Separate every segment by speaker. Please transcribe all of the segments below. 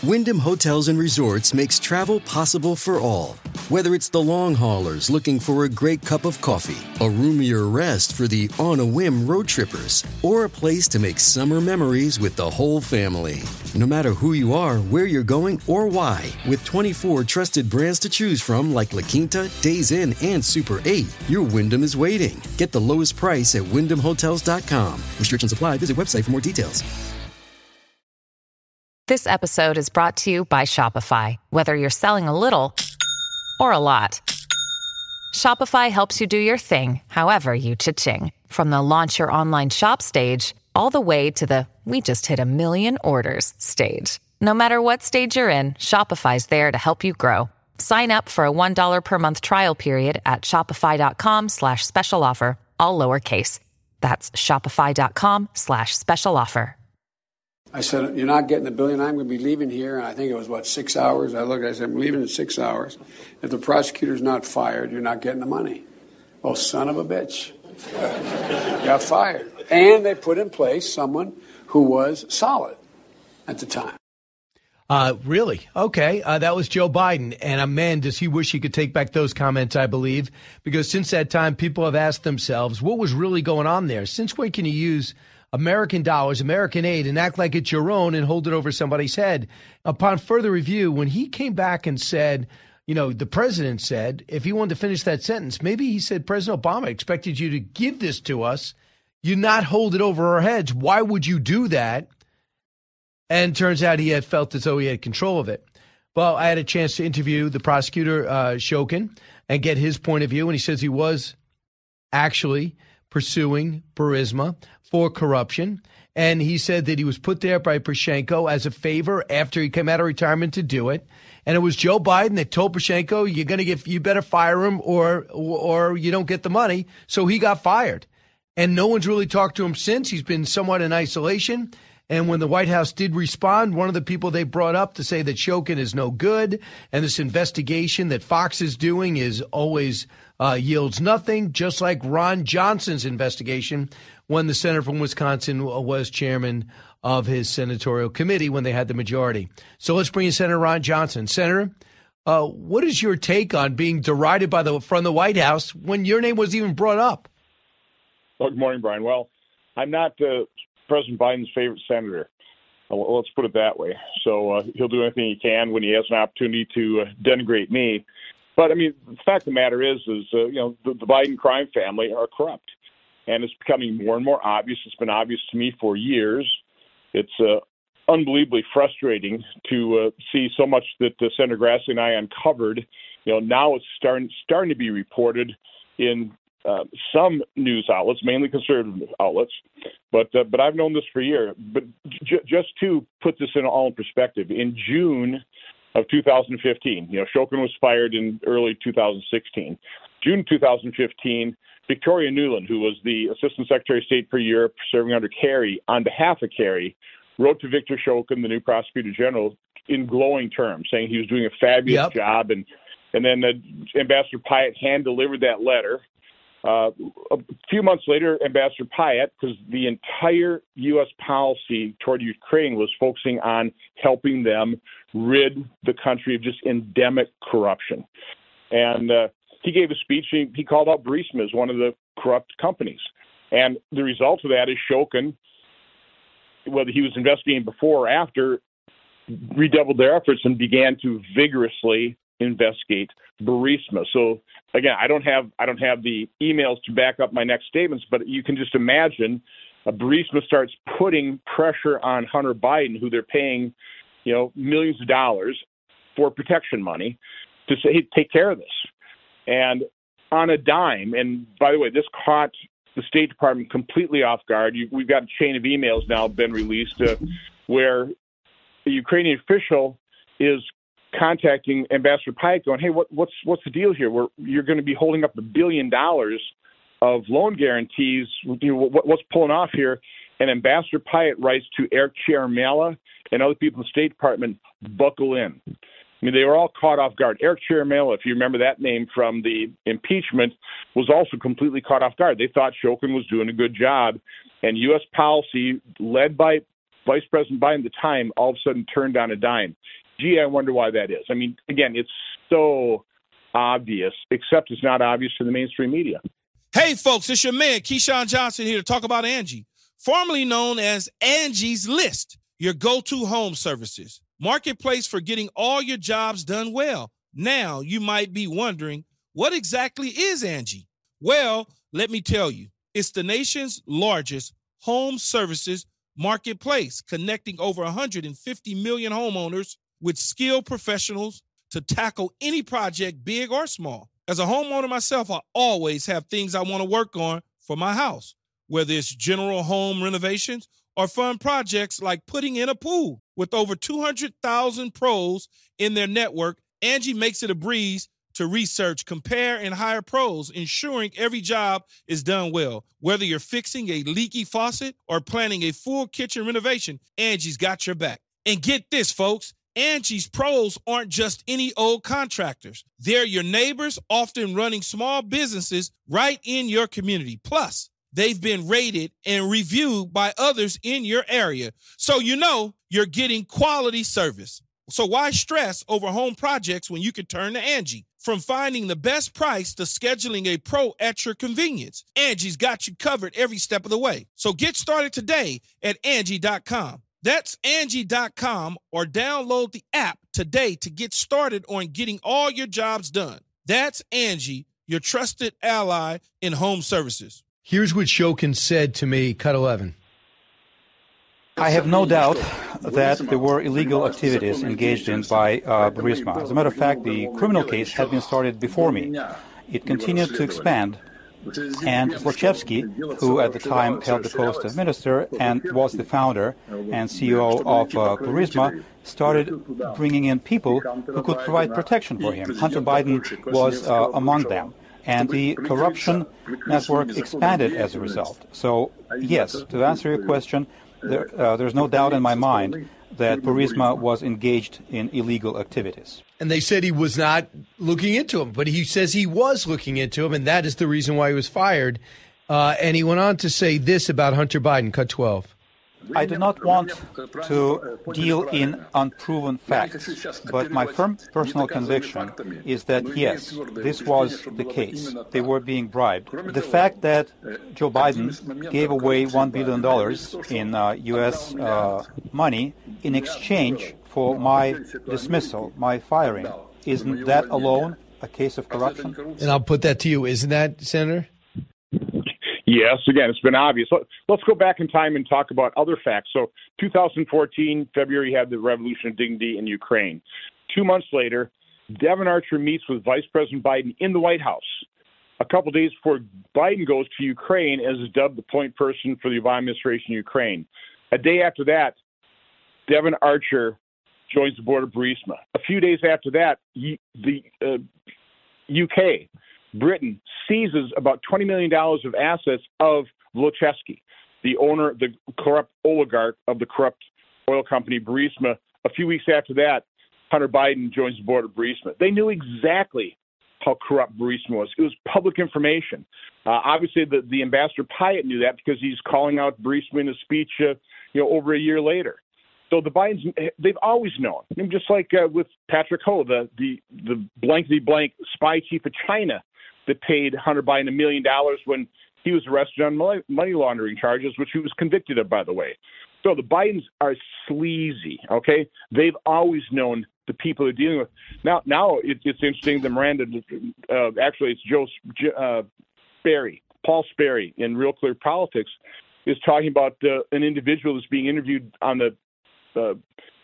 Speaker 1: Wyndham Hotels and Resorts makes travel possible for all. Whether it's the long haulers looking for a great cup of coffee, a roomier rest for the on-a-whim road trippers, or a place to make summer memories with the whole family. No matter who you are, where you're going, or why, with 24 trusted brands to choose from like La Quinta, Days Inn, and Super 8, your Wyndham is waiting. Get the lowest price at WyndhamHotels.com. Restrictions apply. Visit website for more details.
Speaker 2: This episode is brought to you by Shopify. Whether you're selling a little or a lot, Shopify helps you do your thing, however you cha-ching. From the launch your online shop stage, all the way to the we just hit 1 million orders stage. No matter what stage you're in, Shopify's there to help you grow. Sign up for a $1 per month trial period at shopify.com/special offer, all lowercase. That's shopify.com/special offer.
Speaker 3: I said, you're not getting the $1 billion. I'm going to be leaving here. And I think it was, 6 hours? I said, I'm leaving in 6 hours. If the prosecutor's not fired, you're not getting the money. Oh, son of a bitch. Got fired. And they put in place someone who was solid at the time.
Speaker 4: Really? Okay. That was Joe Biden. And man, does he wish he could take back those comments, I believe. Because since that time, people have asked themselves, what was really going on there? Since when can you use American dollars, American aid, and act like it's your own and hold it over somebody's head? Upon further review, when he came back and said, the president said, if he wanted to finish that sentence, maybe he said, President Obama expected you to give this to us, you not hold it over our heads. Why would you do that? And turns out he had felt as though he had control of it. Well, I had a chance to interview the prosecutor, Shokin, and get his point of view. And he says he was actually pursuing Burisma for corruption. And he said that he was put there by Poroshenko as a favor after he came out of retirement to do it. And it was Joe Biden that told Poroshenko, you better fire him or you don't get the money. So he got fired. And no one's really talked to him since. He's been somewhat in isolation. And when the White House did respond, one of the people they brought up to say that Shokin is no good and this investigation that Fox is doing is always yields nothing, just like Ron Johnson's investigation when the senator from Wisconsin was chairman of his senatorial committee when they had the majority. So let's bring in Senator Ron Johnson. Senator, what is your take on being derided from the White House when your name was even brought up?
Speaker 5: Well, good morning, Brian. Well, I'm not President Biden's favorite senator. Let's put it that way. So he'll do anything he can when he has an opportunity to denigrate me. But, the fact of the matter is the Biden crime family are corrupt. And it's becoming more and more obvious. It's been obvious to me for years. It's unbelievably frustrating to see so much that Senator Grassley and I uncovered. Now it's starting to be reported in some news outlets, mainly conservative outlets, but I've known this for years. But just to put this all in perspective, in June of 2015, Shokin was fired in early 2016. June 2015, Victoria Nuland, who was the Assistant Secretary of State for Europe, serving under Kerry, on behalf of Kerry, wrote to Victor Shokin, the new Prosecutor General, in glowing terms, saying he was doing a fabulous job. And then Ambassador Pyatt hand-delivered that letter. A few months later, Ambassador Pyatt, because the entire U.S. policy toward Ukraine was focusing on helping them rid the country of just endemic corruption. And he gave a speech. He called out Burisma as one of the corrupt companies. And the result of that is Shokin, whether he was investigating before or after, redoubled their efforts and began to vigorously investigate Burisma. So again, I don't have the emails to back up my next statements, but you can just imagine Burisma starts putting pressure on Hunter Biden, who they're paying, millions of dollars for protection money, to say, hey, take care of this. And on a dime, and by the way, this caught the State Department completely off guard. We've got a chain of emails now been released where the Ukrainian official is contacting Ambassador Pyatt going, hey, what's the deal here? You're going to be holding up $1 billion of loan guarantees. What's pulling off here? And Ambassador Pyatt writes to Eric Ciaramella and other people in the State Department, buckle in. They were all caught off guard. Eric Ciaramella, if you remember that name from the impeachment, was also completely caught off guard. They thought Shokin was doing a good job. And U.S. policy, led by Vice President Biden at the time all of a sudden turned on a dime. Gee, I wonder why that is. I mean, again, it's so obvious, except it's not obvious to the mainstream media.
Speaker 6: Hey, folks, it's your man, Keyshawn Johnson, here to talk about Angie, formerly known as Angie's List, your go-to home services marketplace for getting all your jobs done well. Now, you might be wondering, what exactly is Angie? Well, let me tell you, it's the nation's largest home services marketplace, connecting over 150 million homeowners with skilled professionals to tackle any project, big or small. As a homeowner myself, I always have things I want to work on for my house, whether it's general home renovations or fun projects like putting in a pool. With over 200,000 pros in their network, Angie makes it a breeze to research, compare, and hire pros, ensuring every job is done well. Whether you're fixing a leaky faucet or planning a full kitchen renovation, Angie's got your back. And get this, folks, Angie's pros aren't just any old contractors. They're your neighbors, often running small businesses right in your community. Plus, they've been rated and reviewed by others in your area, so you know you're getting quality service. So why stress over home projects when you can turn to Angie? From finding the best price to scheduling a pro at your convenience, Angie's got you covered every step of the way. So get started today at Angie.com. That's Angie.com, or download the app today to get started on getting all your jobs done. That's Angie, your trusted ally in home services.
Speaker 4: Here's what Shokin said to me, cut 11.
Speaker 7: I have no doubt that there were illegal activities engaged in by Burisma. As a matter of fact, the criminal case had been started before me. It continued to expand, and Zlochevsky, who at the time held the post of minister and was the founder and CEO of Burisma, started bringing in people who could provide protection for him. Hunter Biden was among them. And the corruption network expanded as a result. So, yes, to answer your question, there's no doubt in my mind that Burisma was engaged in illegal activities.
Speaker 4: And they said he was not looking into him, but he says he was looking into him, and that is the reason why he was fired. And he went on to say this about Hunter Biden, cut 12.
Speaker 7: I do not want to deal in unproven facts, but my firm personal conviction is that, yes, this was the case. They were being bribed. The fact that Joe Biden gave away $1 billion in U.S. money in exchange for my dismissal, my firing, isn't that alone a case of corruption?
Speaker 4: And I'll put that to you. Isn't that, Senator?
Speaker 5: Yes, again, it's been obvious. Let's go back in time and talk about other facts. So 2014, February, had the Revolution of Dignity in Ukraine. 2 months later, Devon Archer meets with Vice President Biden in the White House. A couple days before Biden goes to Ukraine as is dubbed the point person for the Obama administration in Ukraine. A day after that, Devon Archer joins the board of Burisma. A few days after that, the UK, Britain, seizes about $20 million of assets of Zlochevsky, the owner, the corrupt oligarch of the corrupt oil company Burisma. A few weeks after that, Hunter Biden joins the board of Burisma. They knew exactly how corrupt Burisma was. It was public information. Obviously, the Ambassador Pyatt knew that because he's calling out Burisma in a speech, over a year later. So the Bidens, they've always known. I mean, just like with Patrick Ho, the blankety-blank spy chief of China that paid Hunter Biden $1 million when he was arrested on money laundering charges, which he was convicted of, by the way. So the Bidens are sleazy, okay? They've always known the people they're dealing with. Now it's interesting, the Miranda, actually it's Paul Sperry in Real Clear Politics, is talking about an individual that's being interviewed on the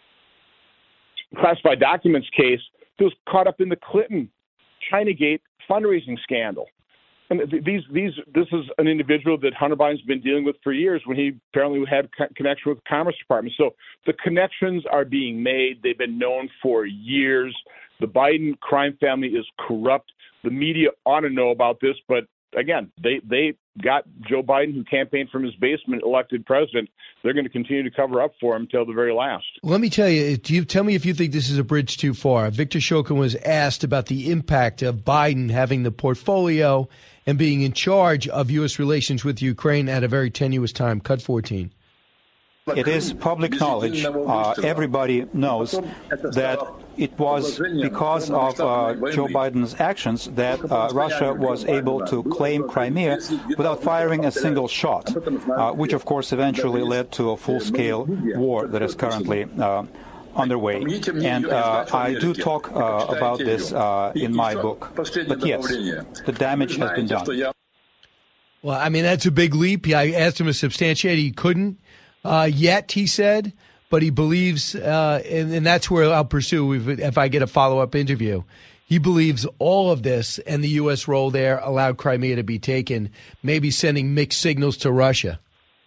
Speaker 5: classified documents case that was caught up in the Clinton Chinagate fundraising scandal. And this is an individual that Hunter Biden's been dealing with for years when he apparently had connection with the Commerce Department. So the connections are being made. They've been known for years. The Biden crime family is corrupt. The media ought to know about this, but again, they got Joe Biden, who campaigned from his basement, elected president. They're going to continue to cover up for him until the very last.
Speaker 4: Let me tell you, tell me if you think this is a bridge too far. Victor Shokin was asked about the impact of Biden having the portfolio and being in charge of U.S. relations with Ukraine at a very tenuous time. Cut 14.
Speaker 7: It is public knowledge. Everybody knows that it was because of Joe Biden's actions that Russia was able to claim Crimea without firing a single shot, which, of course, eventually led to a full-scale war that is currently underway. And I do talk about this in my book. But yes, the damage has been done.
Speaker 4: Well, I mean, that's a big leap. I asked him to substantiate. He couldn't yet, he said, but he believes, and that's where I'll pursue if I get a follow-up interview. He believes all of this and the U.S. role there allowed Crimea to be taken, maybe sending mixed signals to Russia.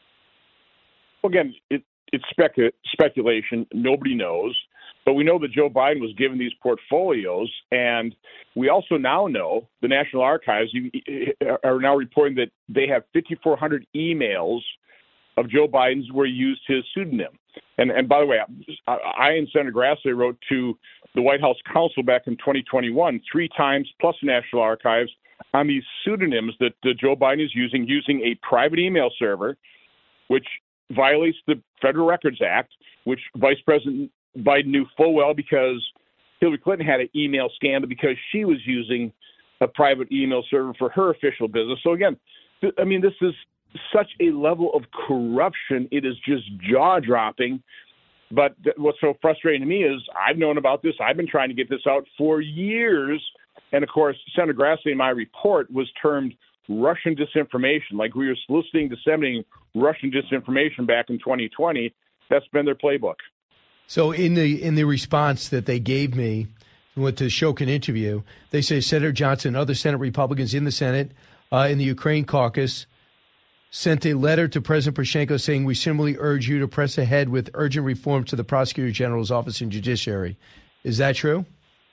Speaker 5: Well, again, it's speculation. Nobody knows. But we know that Joe Biden was given these portfolios, and we also now know the National Archives are now reporting that they have 5,400 emails of Joe Biden's where he used his pseudonym. And by the way, I and Senator Grassley wrote to the White House counsel back in 2021 3 times, plus the National Archives, on these pseudonyms that Joe Biden is using a private email server, which violates the Federal Records Act, which Vice President Biden knew full well because Hillary Clinton had an email scandal because she was using a private email server for her official business. So again, I mean, this is such a level of corruption. It is just jaw-dropping. But what's so frustrating to me is I've known about this. I've been trying to get this out for years. And, of course, Senator Grassley in my report was termed Russian disinformation, like we were soliciting, disseminating Russian disinformation back in 2020. That's been their playbook.
Speaker 4: So in the response that they gave me with the Shokin interview, they say Senator Johnson and other Senate Republicans in the Senate, in the Ukraine caucus, sent a letter to President Poroshenko saying, we similarly urge you to press ahead with urgent reform to the Prosecutor General's office and judiciary. Is that true?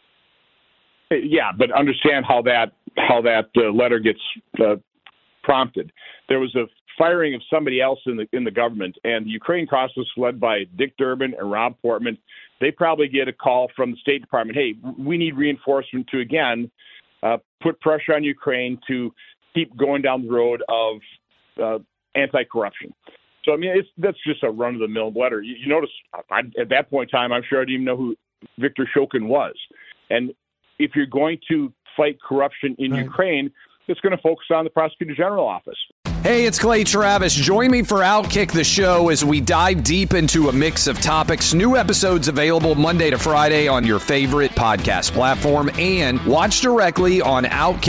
Speaker 5: Yeah, but understand how that letter gets prompted. There was a firing of somebody else in the government, and the Ukraine caucus led by Dick Durbin and Rob Portman. They probably get a call from the State Department, hey, we need reinforcement to, again, put pressure on Ukraine to keep going down the road of anti-corruption. So, I mean, that's just a run-of-the-mill letter. You notice, at that point in time, I'm sure I didn't even know who Victor Shokin was. And if you're going to fight corruption in Ukraine, it's going to focus on the Prosecutor General office.
Speaker 8: Hey, it's Clay Travis. Join me for Outkick the Show as we dive deep into a mix of topics. New episodes available Monday to Friday on your favorite podcast platform, and watch directly on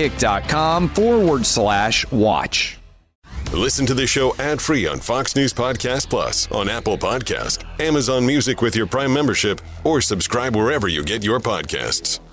Speaker 8: Outkick.com/watch.
Speaker 9: Listen to the show ad-free on Fox News Podcast Plus, on Apple Podcast, Amazon Music with your Prime membership, or subscribe wherever you get your podcasts.